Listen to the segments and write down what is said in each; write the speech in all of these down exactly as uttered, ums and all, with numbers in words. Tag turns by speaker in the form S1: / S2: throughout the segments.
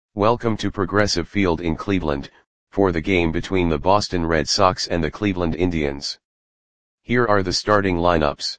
S1: Welcome to Progressive Field in Cleveland, for the game between the Boston Red Sox and the Cleveland Indians. Here are the starting lineups.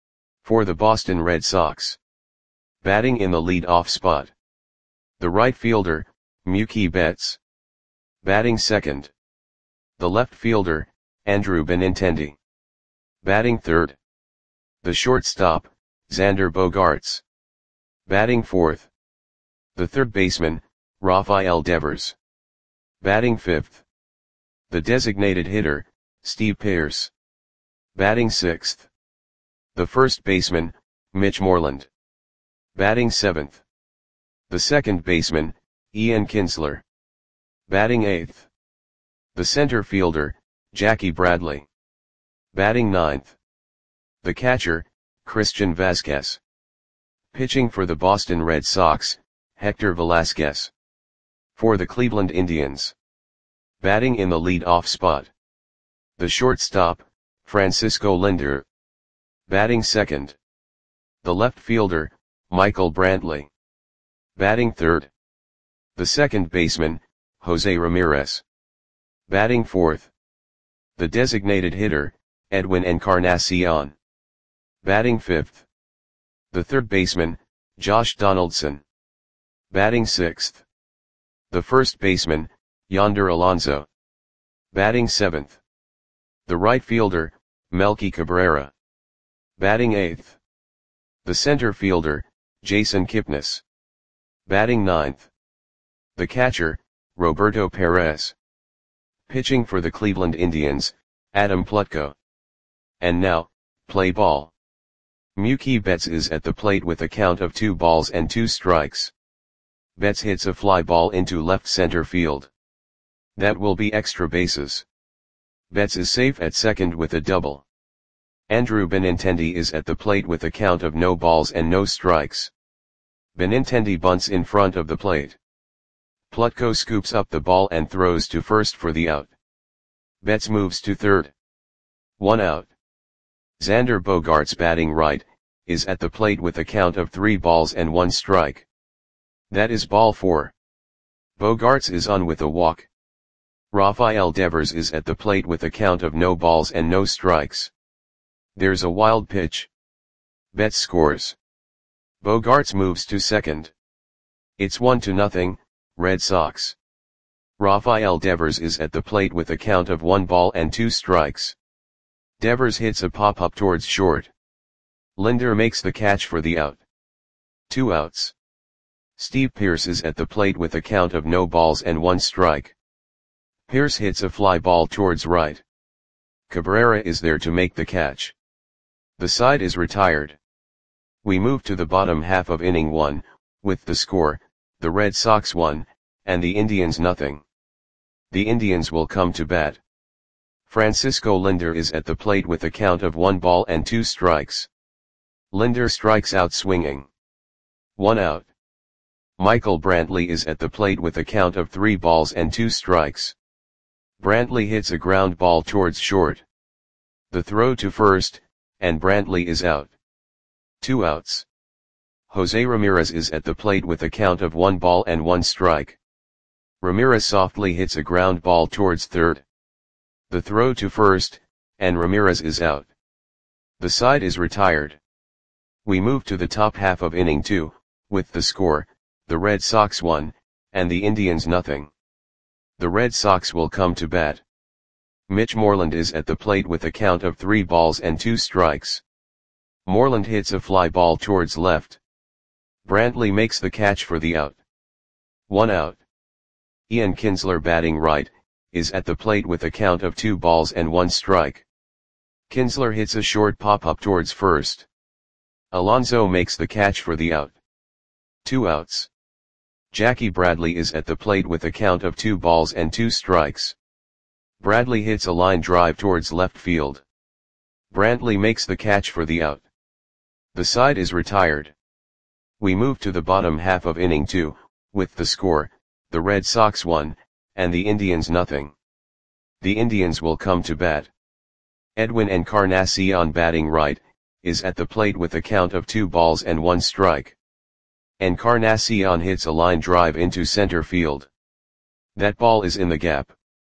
S1: For the Boston Red Sox. Batting in the lead-off spot. The right fielder, Mookie Betts. Batting second. The left fielder, Andrew Benintendi. Batting third. The shortstop, Xander Bogaerts. Batting fourth. The third baseman, Rafael Devers. Batting fifth. The designated hitter, Steve Pearce. Batting sixth. The first baseman, Mitch Moreland. Batting seventh. The second baseman, Ian Kinsler. Batting eighth. The center fielder, Jackie Bradley. Batting ninth. The catcher, Christian Vazquez. Pitching for the Boston Red Sox, Hector Velasquez. For the Cleveland Indians. Batting in the lead-off spot. The shortstop, Francisco Lindor. Batting second. The left fielder, Michael Brantley. Batting third. The second baseman, Jose Ramirez. Batting fourth. The designated hitter, Edwin Encarnacion. Batting fifth. The third baseman, Josh Donaldson. Batting sixth. The first baseman, Yonder Alonso. Batting seventh. The right fielder, Melky Cabrera. Batting eighth. The center fielder, Jason Kipnis. Batting ninth. The catcher, Roberto Perez. Pitching for the Cleveland Indians, Adam Plutko. And now, play ball. Mookie Betts is at the plate with a count of two balls and two strikes. Betts hits a fly ball into left center field. That will be extra bases. Betts is safe at second with a double. Andrew Benintendi is at the plate with a count of no balls and no strikes. Benintendi bunts in front of the plate. Plutko scoops up the ball and throws to first for the out. Betts moves to third. One out. Xander Bogaerts, batting right, is at the plate with a count of three balls and one strike. That is ball four. Bogaerts is on with a walk. Rafael Devers is at the plate with a count of no balls and no strikes. There's a wild pitch. Betts scores. Bogaerts moves to second. It's one to nothing, Red Sox. Rafael Devers is at the plate with a count of one ball and two strikes. Devers hits a pop-up towards short. Lindor makes the catch for the out. Two outs. Steve Pearce is at the plate with a count of no balls and one strike. Pearce hits a fly ball towards right. Cabrera is there to make the catch. The side is retired. We move to the bottom half of inning one, with the score, the Red Sox one, and the Indians nothing. The Indians will come to bat. Francisco Lindor is at the plate with a count of one ball and two strikes. Lindor strikes out swinging. One out. Michael Brantley is at the plate with a count of three balls and two strikes. Brantley hits a ground ball towards short. The throw to first, and Brantley is out. Two outs. Jose Ramirez is at the plate with a count of one ball and one strike. Ramirez softly hits a ground ball towards third. The throw to first, and Ramirez is out. The side is retired. We move to the top half of inning two, with the score, the Red Sox one, and the Indians nothing. The Red Sox will come to bat. Mitch Moreland is at the plate with a count of three balls and two strikes. Moreland hits a fly ball towards left. Brantley makes the catch for the out. One out. Ian Kinsler, batting right, is at the plate with a count of two balls and one strike. Kinsler hits a short pop-up towards first. Alonso makes the catch for the out. Two outs. Jackie Bradley is at the plate with a count of two balls and two strikes. Bradley hits a line drive towards left field. Brantley makes the catch for the out. The side is retired. We move to the bottom half of inning two, with the score, the Red Sox one, and the Indians nothing. The Indians will come to bat. Edwin Encarnacion, batting right, is at the plate with a count of two balls and one strike. Encarnacion hits a line drive into center field. That ball is in the gap.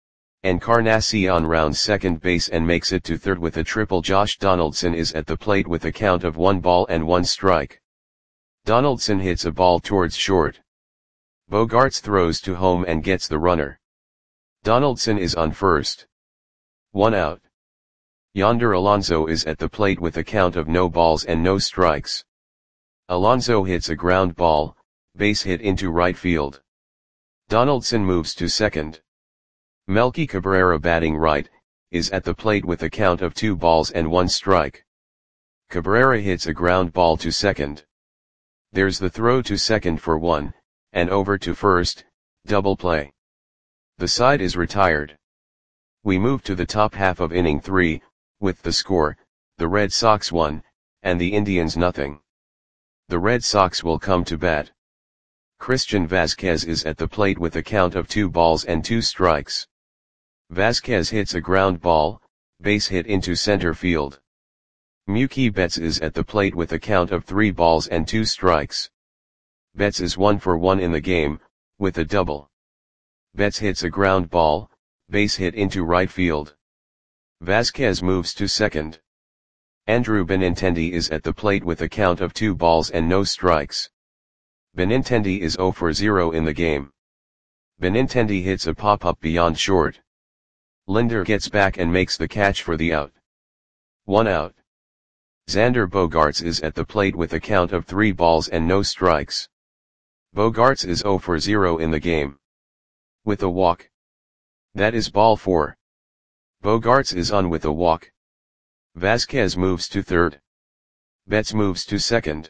S1: Encarnacion rounds second base and makes it to third with a triple. Josh Donaldson is at the plate with a count of one ball and one strike. Donaldson hits a ball towards short. Bogaerts throws to home and gets the runner. Donaldson is on first. One out. Yonder Alonso is at the plate with a count of no balls and no strikes. Alonso hits a ground ball, base hit into right field. Donaldson moves to second. Melky Cabrera, batting right, is at the plate with a count of two balls and one strike. Cabrera hits a ground ball to second. There's the throw to second for one, and over to first, double play. The side is retired. We move to the top half of inning three, with the score, the Red Sox one, and the Indians nothing. The Red Sox will come to bat. Christian Vazquez is at the plate with a count of two balls and two strikes. Vazquez hits a ground ball, base hit into center field. Mookie Betts is at the plate with a count of three balls and two strikes. Betts is one for one in the game, with a double. Betts hits a ground ball, base hit into right field. Vazquez moves to second. Andrew Benintendi is at the plate with a count of two balls and no strikes. Benintendi is zero for zero in the game. Benintendi hits a pop-up beyond short. Linder gets back and makes the catch for the out. One out. Xander Bogaerts is at the plate with a count of three balls and no strikes. Bogaerts is zero for zero in the game. With a walk. That is ball four. Bogaerts is on with a walk. Vazquez moves to third. Betts moves to second.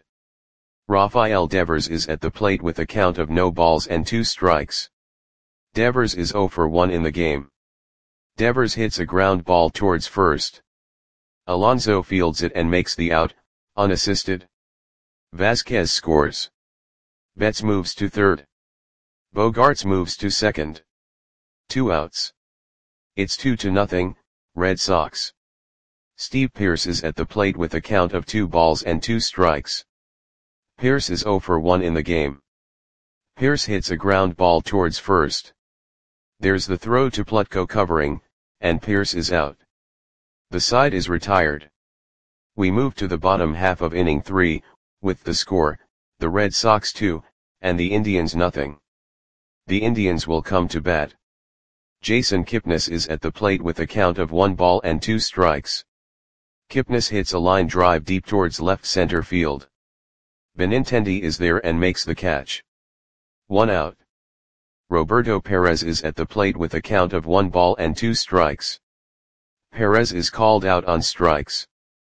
S1: Rafael Devers is at the plate with a count of no balls and two strikes. Devers is zero for one in the game. Devers hits a ground ball towards first. Alonso fields it and makes the out, unassisted. Vazquez scores. Betts moves to third. Bogaerts moves to second. Two outs. It's two to nothing, Red Sox. Steve Pearce is at the plate with a count of two balls and two strikes. Pearce is zero for one in the game. Pearce hits a ground ball towards first. There's the throw to Plutko covering, and Pearce is out. The side is retired. We move to the bottom half of inning three, with the score, the Red Sox two, and the Indians nothing. The Indians will come to bat. Jason Kipnis is at the plate with a count of one ball and two strikes. Kipnis hits a line drive deep towards left center field. Benintendi is there and makes the catch. One out. Roberto Perez is at the plate with a count of one ball and two strikes. Perez is called out on strikes.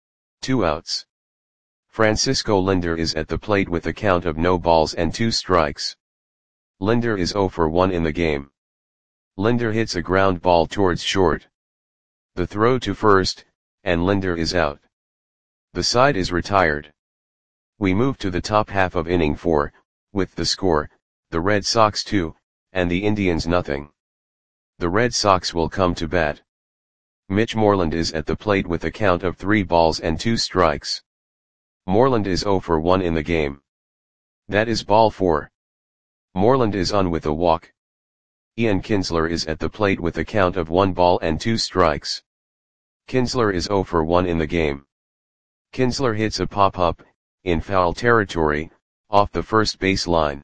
S1: Two outs. Francisco Linder is at the plate with a count of no balls and two strikes. Linder is zero for one in the game. Linder hits a ground ball towards short. The throw to first, and Linder is out. The side is retired. We move to the top half of inning four, with the score, the Red Sox two, and the Indians nothing. The Red Sox will come to bat. Mitch Moreland is at the plate with a count of three balls and two strikes. Moreland is zero for one in the game. That is ball four. Moreland is on with a walk. Ian Kinsler is at the plate with a count of one ball and two strikes. Kinsler is zero for one in the game. Kinsler hits a pop-up, in foul territory, off the first base line.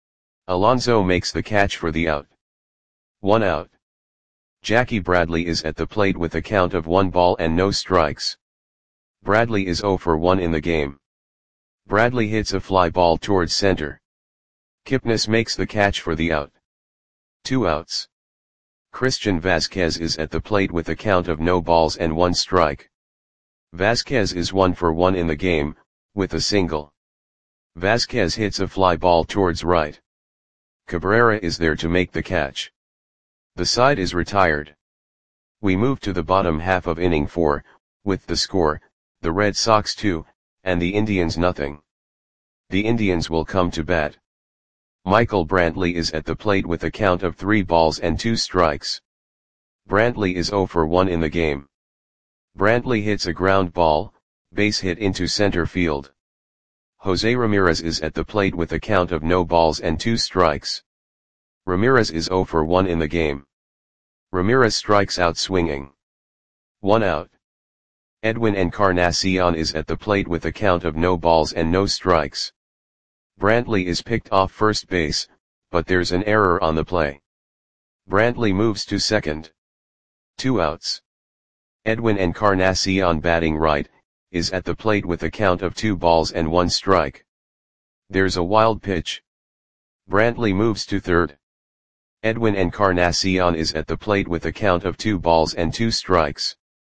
S1: Alonso makes the catch for the out. One out. Jackie Bradley is at the plate with a count of one ball and no strikes. Bradley is zero for one in the game. Bradley hits a fly ball towards center. Kipnis makes the catch for the out. Two outs. Christian Vazquez is at the plate with a count of no balls and one strike. Vazquez is one for one in the game, with a single. Vazquez hits a fly ball towards right. Cabrera is there to make the catch. The side is retired. We move to the bottom half of inning four, with the score, the Red Sox two, and the Indians nothing. The Indians will come to bat. Michael Brantley is at the plate with a count of three balls and two strikes. Brantley is zero for one in the game. Brantley hits a ground ball, base hit into center field. Jose Ramirez is at the plate with a count of no balls and two strikes. Ramirez is zero for one in the game. Ramirez strikes out swinging. One out. Edwin Encarnacion is at the plate with a count of no balls and no strikes. Brantley is picked off first base, but there's an error on the play. Brantley moves to second. Two outs. Edwin Encarnacion, batting right, is at the plate with a count of two balls and one strike. There's a wild pitch. Brantley moves to third. Edwin Encarnacion is at the plate with a count of two balls and two strikes.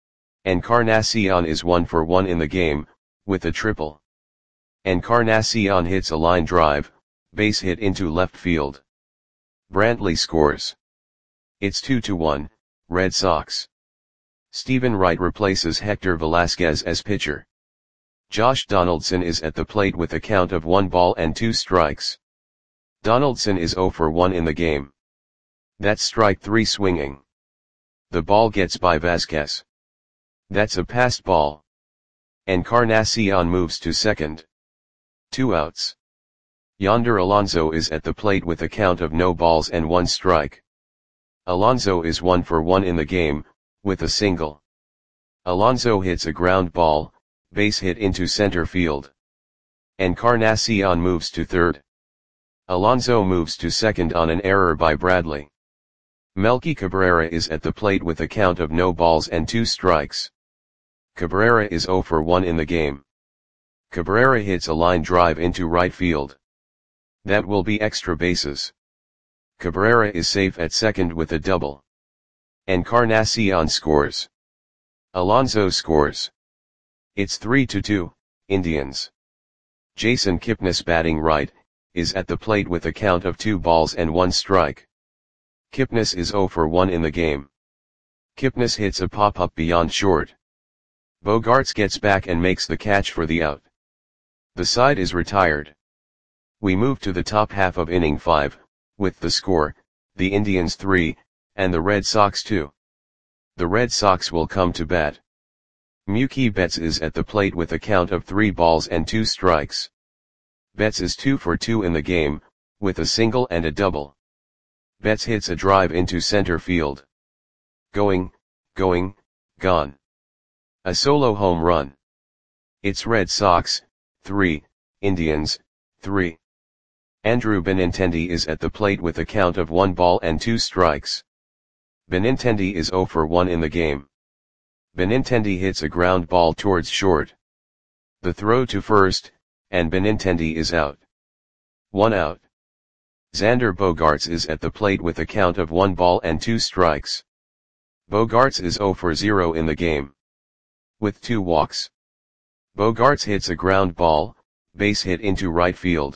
S1: Encarnacion is one for one in the game, with a triple. Encarnacion hits a line drive, base hit into left field. Brantley scores. It's two to one, Red Sox. Stephen Wright replaces Hector Velasquez as pitcher. Josh Donaldson is at the plate with a count of one ball and two strikes. Donaldson is zero for one in the game. That's strike three swinging. The ball gets by Vasquez. That's a passed ball. Encarnacion moves to second. Two outs. Yonder Alonso is at the plate with a count of no balls and one strike. Alonso is one for one in the game, with a single. Alonso hits a ground ball, base hit into center field. Encarnacion moves to third. Alonso moves to second on an error by Bradley. Melky Cabrera is at the plate with a count of no balls and two strikes. Cabrera is zero for one in the game. Cabrera hits a line drive into right field. That will be extra bases. Cabrera is safe at second with a double. Encarnacion scores. Alonso scores. It's three to two, Indians. Jason Kipnis, batting right, is at the plate with a count of two balls and one strike. Kipnis is zero for one in the game. Kipnis hits a pop-up beyond short. Bogaerts gets back and makes the catch for the out. The side is retired. We move to the top half of inning five, with the score, the Indians three, and the Red Sox two. The Red Sox will come to bat. Mookie Betts is at the plate with a count of three balls and two strikes. Betts is two for two in the game, with a single and a double. Betts hits a drive into center field. Going, going, gone. A solo home run. It's Red Sox, three, Indians, three. Andrew Benintendi is at the plate with a count of one ball and two strikes. Benintendi is zero for one in the game. Benintendi hits a ground ball towards short. The throw to first, and Benintendi is out. One out. Xander Bogaerts is at the plate with a count of one ball and two strikes. Bogaerts is zero for zero in the game. With two walks. Bogaerts hits a ground ball, base hit into right field.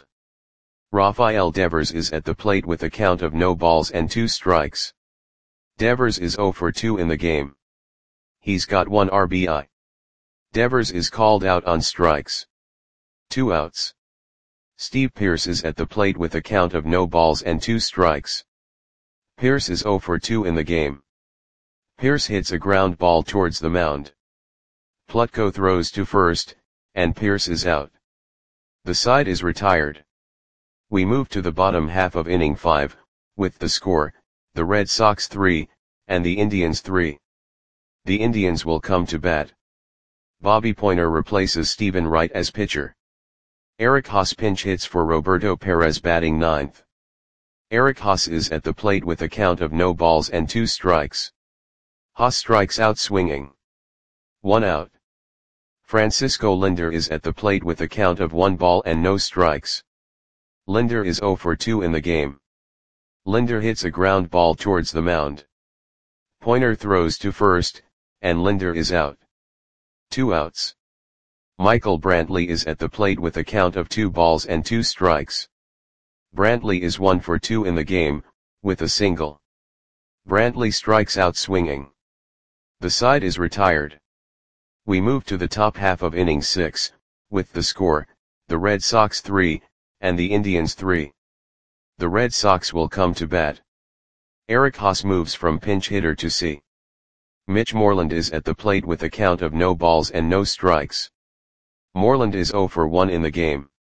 S1: Rafael Devers is at the plate with a count of no balls and two strikes. Devers is zero for two in the game. He's got one R B I. Devers is called out on strikes. Two outs. Steve Pearce is at the plate with a count of no balls and two strikes. Pearce is zero for two in the game. Pearce hits a ground ball towards the mound. Plutko throws to first, and Pearce is out. The side is retired. We move to the bottom half of inning five, with the score, the Red Sox three, and the Indians three. The Indians will come to bat. Bobby Poyner replaces Stephen Wright as pitcher. Eric Haas pinch hits for Roberto Perez, batting ninth. Eric Haas is at the plate with a count of no balls and two strikes. Haas strikes out swinging. One out. Francisco Lindor is at the plate with a count of one ball and no strikes. Lindor is zero for two in the game. Lindor hits a ground ball towards the mound. Poyner throws to first, and Lindor is out. Two outs. Michael Brantley is at the plate with a count of two balls and two strikes. Brantley is one for two in the game, with a single. Brantley strikes out swinging. The side is retired. We move to the top half of inning six, with the score, the Red Sox three, and the Indians three. The Red Sox will come to bat. Eric Haas moves from pinch hitter to C. Mitch Moreland is at the plate with a count of no balls and no strikes. Moreland is zero for one in the game.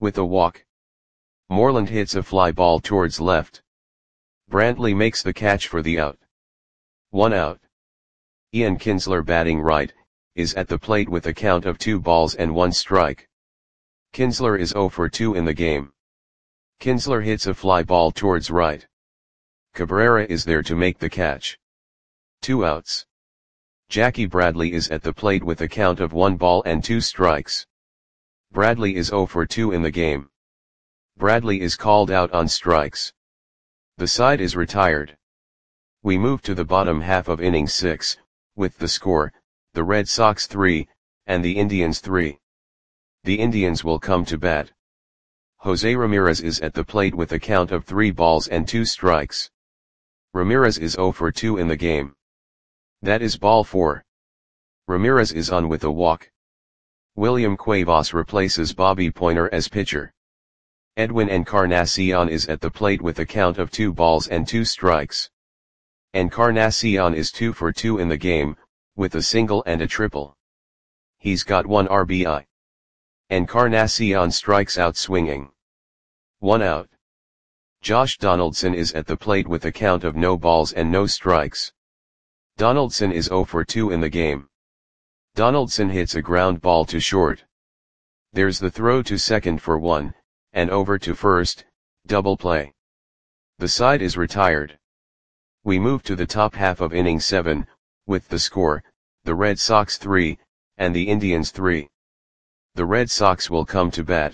S1: With a walk. Moreland hits a fly ball towards left. Brantley makes the catch for the out. One out. Ian Kinsler, batting right, is at the plate with a count of two balls and one strike. Kinsler is oh for two in the game. Kinsler hits a fly ball towards right. Cabrera is there to make the catch. Two outs. Jackie Bradley is at the plate with a count of one ball and two strikes. Bradley is oh for two in the game. Bradley is called out on strikes. The side is retired. We move to the bottom half of inning six, with the score, the Red Sox three, and the Indians three. The Indians will come to bat. Jose Ramirez is at the plate with a count of three balls and two strikes. Ramirez is oh for two in the game. That is ball four. Ramirez is on with a walk. William Cuevas replaces Bobby Pointer as pitcher. Edwin Encarnacion is at the plate with a count of two balls and two strikes. Encarnacion is two for two in the game, with a single and a triple. He's got one R B I. Encarnacion strikes out swinging. One out. Josh Donaldson is at the plate with a count of no balls and no strikes. Donaldson is oh for two in the game. Donaldson hits a ground ball to short. There's the throw to second for one, and over to first, double play. The side is retired. We move to the top half of inning seven, with the score, the Red Sox three, and the Indians three. The Red Sox will come to bat.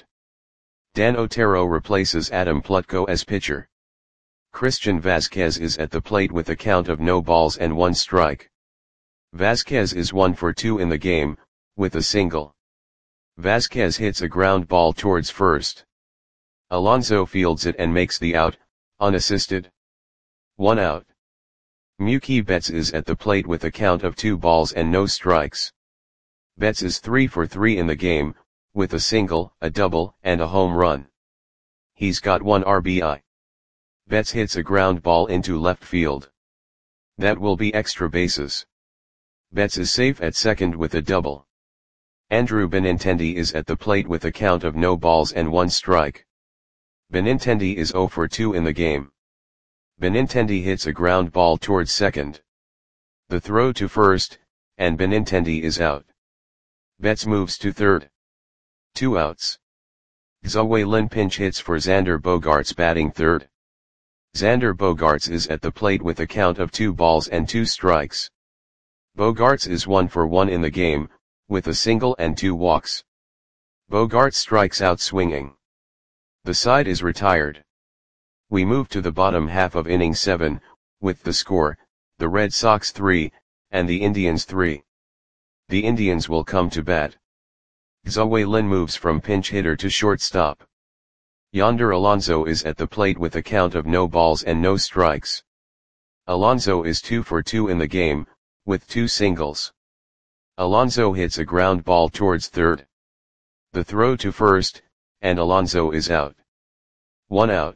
S1: Dan Otero replaces Adam Plutko as pitcher. Christian Vazquez is at the plate with a count of no balls and one strike. Vazquez is one for two in the game, with a single. Vazquez hits a ground ball towards first. Alonso fields it and makes the out, unassisted. One out. Mookie Betts is at the plate with a count of two balls and no strikes. Betts is three for three in the game, with a single, a double, and a home run. He's got one R B I. Betts hits a ground ball into left field. That will be extra bases. Betts is safe at second with a double. Andrew Benintendi is at the plate with a count of no balls and one strike. Benintendi is oh for two in the game. Benintendi hits a ground ball towards second. The throw to first, and Benintendi is out. Betts moves to third. Two outs. Xavier Lin pinch hits for Xander Bogaerts batting third. Xander Bogaerts is at the plate with a count of two balls and two strikes. Bogaerts is one for one in the game, with a single and two walks. Bogaerts strikes out swinging. The side is retired. We move to the bottom half of inning seven, with the score, the Red Sox three, and the Indians three. The Indians will come to bat. Xavier Lin moves from pinch hitter to shortstop. Yonder Alonso is at the plate with a count of no balls and no strikes. Alonso is two for two in the game, with two singles. Alonso hits a ground ball towards third. The throw to first, and Alonso is out. One out.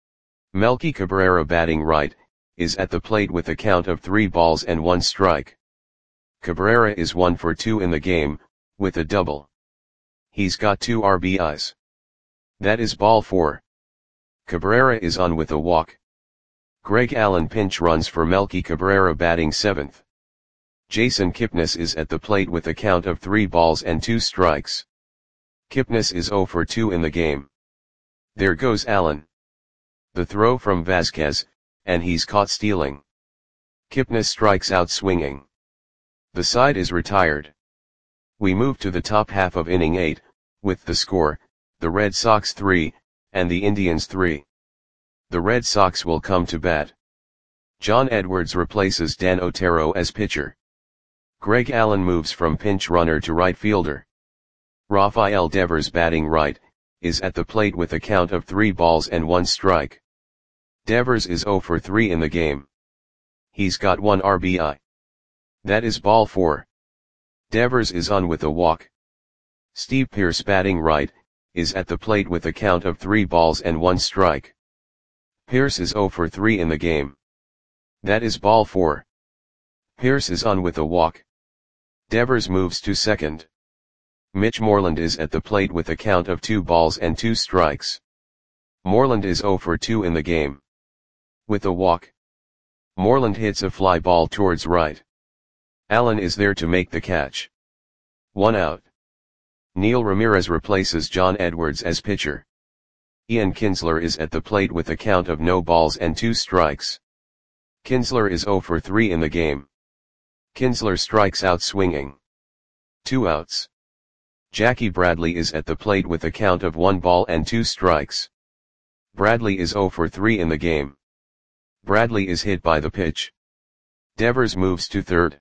S1: Melky Cabrera batting right, is at the plate with a count of three balls and one strike. Cabrera is one for two in the game, with a double. He's got two R B Is. That is ball four. Cabrera is on with a walk. Greg Allen pinch runs for Melky Cabrera batting seventh. Jason Kipnis is at the plate with a count of three balls and two strikes. Kipnis is oh for two in the game. There goes Allen. The throw from Vazquez, and he's caught stealing. Kipnis strikes out swinging. The side is retired. We move to the top half of inning eight, with the score, the Red Sox three, and the Indians three. The Red Sox will come to bat. John Edwards replaces Dan Otero as pitcher. Greg Allen moves from pinch runner to right fielder. Rafael Devers batting right, is at the plate with a count of three balls and one strike. Devers is oh for three in the game. He's got one R B I. That is ball four. Devers is on with a walk. Steve Pearce batting right, is at the plate with a count of three balls and one strike. Pearce is oh for three in the game. That is ball four. Pearce is on with a walk. Devers moves to second. Mitch Moreland is at the plate with a count of two balls and two strikes. Moreland is zero for two in the game. With a walk, Moreland hits a fly ball towards right. Allen is there to make the catch. One out. Neil Ramirez replaces John Edwards as pitcher. Ian Kinsler is at the plate with a count of no balls and two strikes. Kinsler is zero for three in the game. Kinsler strikes out swinging. Two outs. Jackie Bradley is at the plate with a count of one ball and two strikes. Bradley is zero for three in the game. Bradley is hit by the pitch. Devers moves to third.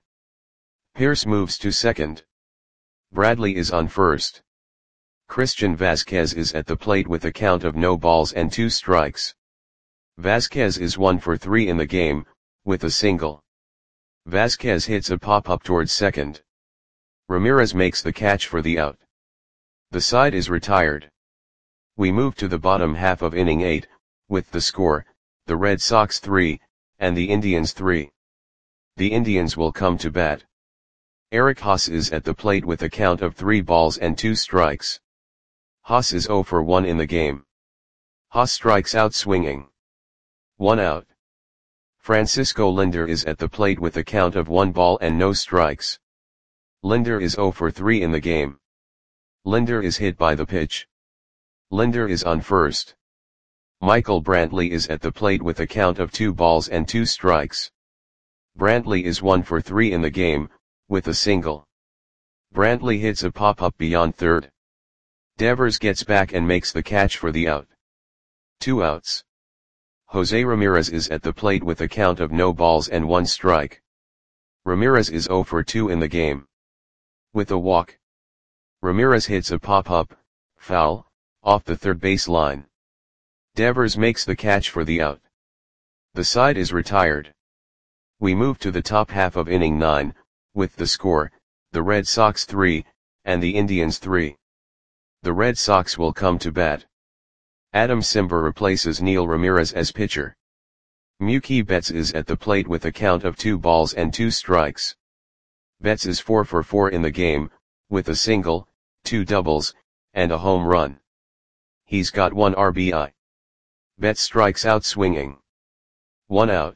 S1: Pierce moves to second. Bradley is on first. Christian Vasquez is at the plate with a count of no balls and two strikes. Vasquez is one for three in the game, with a single. Vasquez hits a pop-up towards second. Ramirez makes the catch for the out. The side is retired. We move to the bottom half of inning eight, with the score, the Red Sox three, and the Indians three. The Indians will come to bat. Eric Haas is at the plate with a count of three balls and two strikes. Haas is zero for one in the game. Haas strikes out swinging. One out. Francisco Linder is at the plate with a count of one ball and no strikes. Linder is zero for three in the game. Linder is hit by the pitch. Linder is on first. Michael Brantley is at the plate with a count of two balls and two strikes. Brantley is one for three in the game, with a single. Brantley hits a pop-up beyond third. Devers gets back and makes the catch for the out. Two outs. Jose Ramirez is at the plate with a count of no balls and one strike. Ramirez is zero for two in the game. With a walk, Ramirez hits a pop-up, foul, off the third base line. Devers makes the catch for the out. The side is retired. We move to the top half of inning nine, with the score, the Red Sox three, and the Indians three. The Red Sox will come to bat. Adam Cimber replaces Neil Ramirez as pitcher. Mookie Betts is at the plate with a count of two balls and two strikes. Betts is four for four in the game, with a single, two doubles, and a home run. He's got one R B I. Betts strikes out swinging. One out.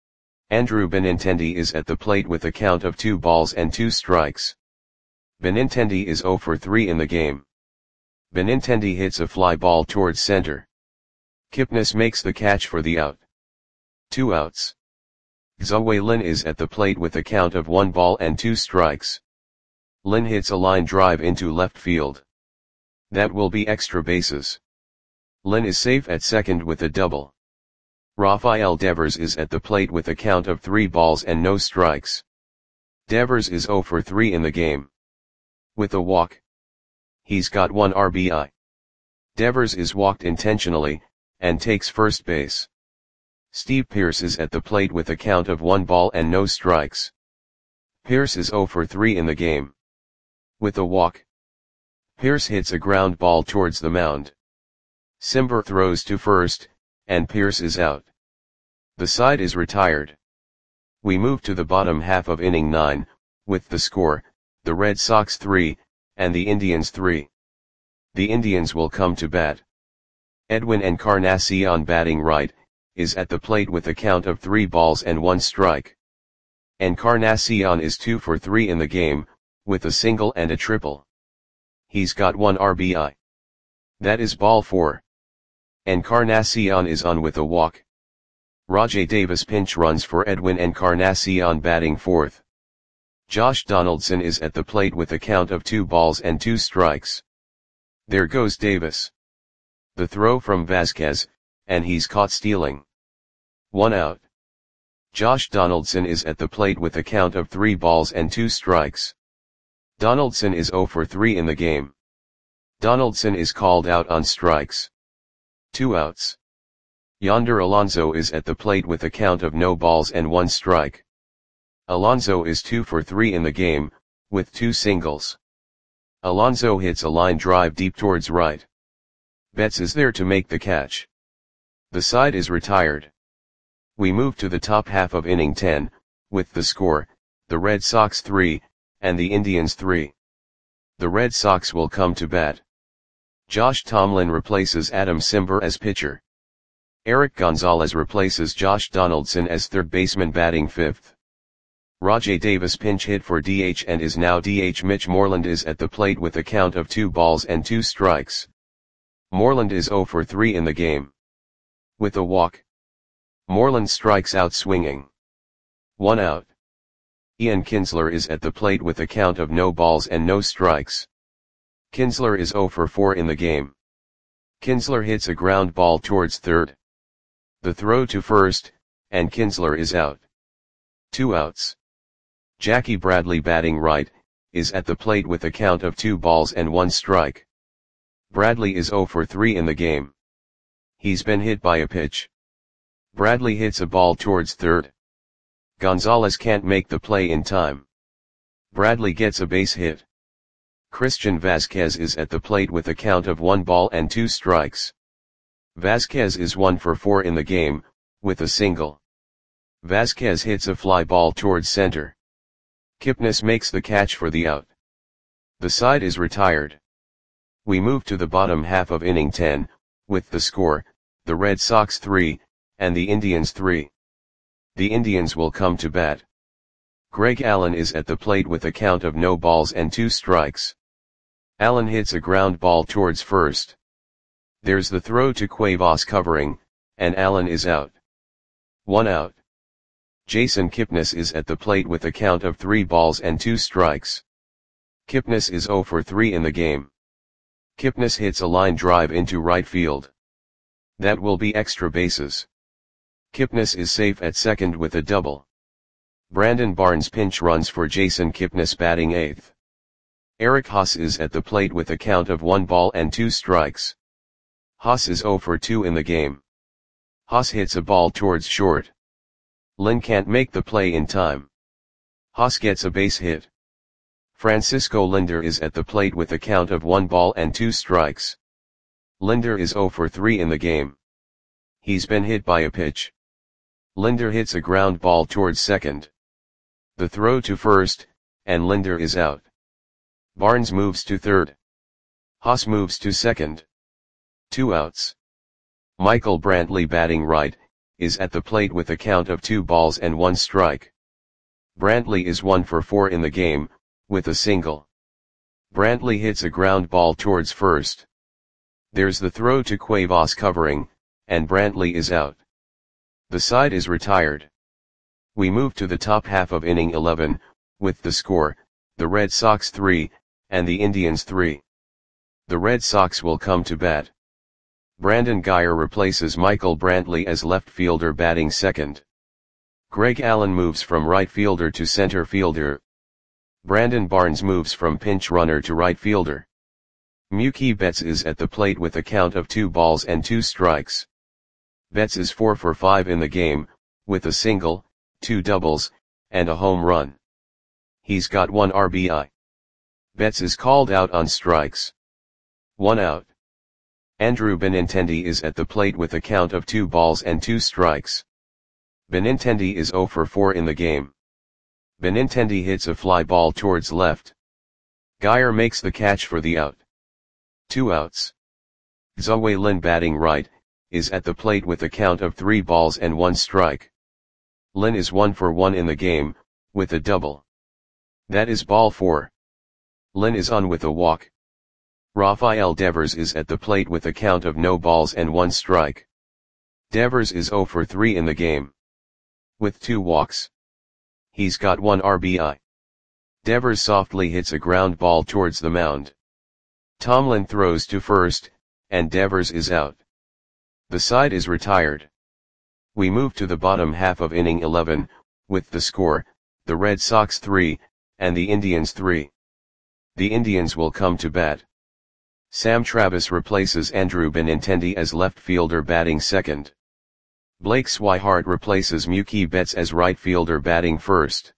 S1: Andrew Benintendi is at the plate with a count of two balls and two strikes. Benintendi is zero for three in the game. Benintendi hits a fly ball towards center. Kipnis makes the catch for the out. Two outs. Zoe Lin is at the plate with a count of one ball and two strikes. Lin hits a line drive into left field. That will be extra bases. Lin is safe at second with a double. Rafael Devers is at the plate with a count of three balls and no strikes. Devers is zero for three in the game. With a walk, he's got one R B I. Devers is walked intentionally, and takes first base. Steve Pearce is at the plate with a count of one ball and no strikes. Pearce is zero for three in the game. With a walk, Pearce hits a ground ball towards the mound. Cimber throws to first, and Pearce is out. The side is retired. We move to the bottom half of inning nine, with the score, the Red Sox three, and the Indians three. The Indians will come to bat. Edwin Encarnacion batting right, is at the plate with a count of three balls and one strike. Encarnacion is two for three in the game, with a single and a triple. He's got one R B I. That is ball four. Encarnacion is on with a walk. Rajai Davis pinch runs for Edwin Encarnacion batting fourth. Josh Donaldson is at the plate with a count of two balls and two strikes. There goes Davis. The throw from Vasquez, and he's caught stealing. One out. Josh Donaldson is at the plate with a count of three balls and two strikes. Donaldson is zero for three in the game. Donaldson is called out on strikes. Two outs. Yonder Alonso is at the plate with a count of no balls and one strike. Alonso is two for three in the game, with two singles. Alonso hits a line drive deep towards right. Betts is there to make the catch. The side is retired. We move to the top half of inning ten, with the score, the Red Sox three, and the Indians three. The Red Sox will come to bat. Josh Tomlin replaces Adam Cimber as pitcher. Eric Gonzalez replaces Josh Donaldson as third baseman batting fifth. Rajai Davis pinch hit for D H and is now D H. Mitch Moreland is at the plate with a count of two balls and two strikes. Moreland is zero for three in the game. With a walk, Moreland strikes out swinging. One out. Ian Kinsler is at the plate with a count of no balls and no strikes. Kinsler is zero for four in the game. Kinsler hits a ground ball towards third. The throw to first, and Kinsler is out. Two outs. Jackie Bradley batting right, is at the plate with a count of two balls and one strike. Bradley is zero for three in the game. He's been hit by a pitch. Bradley hits a ball towards third. Gonzalez can't make the play in time. Bradley gets a base hit. Christian Vasquez is at the plate with a count of one ball and two strikes. Vasquez is one for four in the game, with a single. Vasquez hits a fly ball towards center. Kipnis makes the catch for the out. The side is retired. We move to the bottom half of inning ten, with the score, the Red Sox three, and the Indians three. The Indians will come to bat. Greg Allen is at the plate with a count of no balls and two strikes. Allen hits a ground ball towards first. There's the throw to Cuevas covering, and Allen is out. One out. Jason Kipnis is at the plate with a count of three balls and two strikes. Kipnis is zero for three in the game. Kipnis hits a line drive into right field. That will be extra bases. Kipnis is safe at second with a double. Brandon Barnes pinch runs for Jason Kipnis batting eighth. Eric Haas is at the plate with a count of one ball and two strikes. Haas is zero for two in the game. Haas hits a ball towards short. Lynn can't make the play in time. Haas gets a base hit. Francisco Lindor is at the plate with a count of one ball and two strikes. Lindor is zero for three in the game. He's been hit by a pitch. Lindor hits a ground ball towards second. The throw to first, and Lindor is out. Barnes moves to third. Haas moves to second. Two outs. Michael Brantley batting right, is at the plate with a count of two balls and one strike. Brantley is one for four in the game, with a single. Brantley hits a ground ball towards first. There's the throw to Cuevas covering, and Brantley is out. The side is retired. We move to the top half of inning eleven, with the score, the Red Sox three, and the Indians three. The Red Sox will come to bat. Brandon Guyer replaces Michael Brantley as left fielder batting second. Greg Allen moves from right fielder to center fielder. Brandon Barnes moves from pinch runner to right fielder. Mookie Betts is at the plate with a count of two balls and two strikes. Betts is four for five in the game, with a single, two doubles, and a home run. He's got one R B I. Betts is called out on strikes. One out. Andrew Benintendi is at the plate with a count of two balls and two strikes. Benintendi is zero for four in the game. Benintendi hits a fly ball towards left. Guyer makes the catch for the out. Two outs. Zhou Lin batting right, is at the plate with a count of three balls and one strike. Lin is one for one in the game, with a double. That is ball four. Lin is on with a walk. Rafael Devers is at the plate with a count of no balls and one strike. Devers is zero for three in the game. With two walks. He's got one R B I. Devers softly hits a ground ball towards the mound. Tomlin throws to first, and Devers is out. The side is retired. We move to the bottom half of inning eleven, with the score, the Red Sox three, and the Indians three. The Indians will come to bat. Sam Travis replaces Andrew Benintendi as left fielder batting second. Blake Swihart replaces Mookie Betts as right fielder batting first.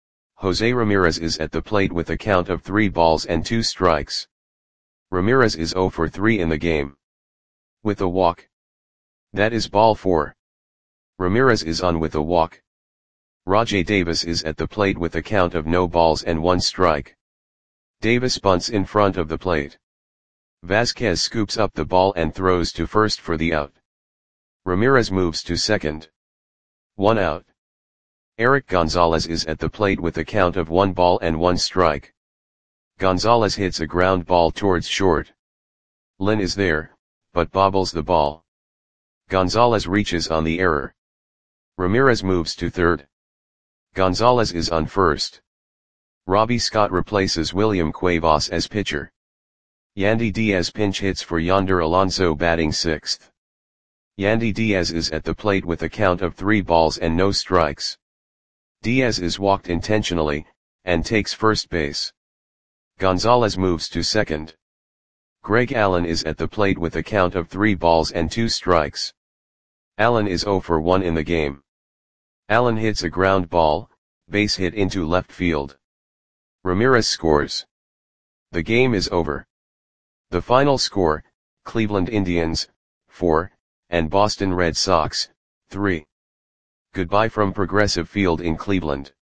S1: Jose Ramirez is at the plate with a count of three balls and two strikes. Ramirez is zero for three in the game. With a walk. That is ball four. Ramirez is on with a walk. Rajai Davis is at the plate with a count of no balls and one strike. Davis bunts in front of the plate. Vasquez scoops up the ball and throws to first for the out. Ramirez moves to second. One out. Eric Gonzalez is at the plate with a count of one ball and one strike. Gonzalez hits a ground ball towards short. Lynn is there, but bobbles the ball. Gonzalez reaches on the error. Ramirez moves to third. Gonzalez is on first. Robbie Scott replaces William Cuevas as pitcher. Yandy Diaz pinch hits for Yonder Alonso batting sixth. Yandy Diaz is at the plate with a count of three balls and no strikes. Diaz is walked intentionally, and takes first base. Gonzalez moves to second. Greg Allen is at the plate with a count of three balls and two strikes. Allen is zero for one in the game. Allen hits a ground ball, base hit into left field. Ramirez scores. The game is over. The final score, Cleveland Indians, four, and Boston Red Sox, three. Goodbye from Progressive Field in Cleveland.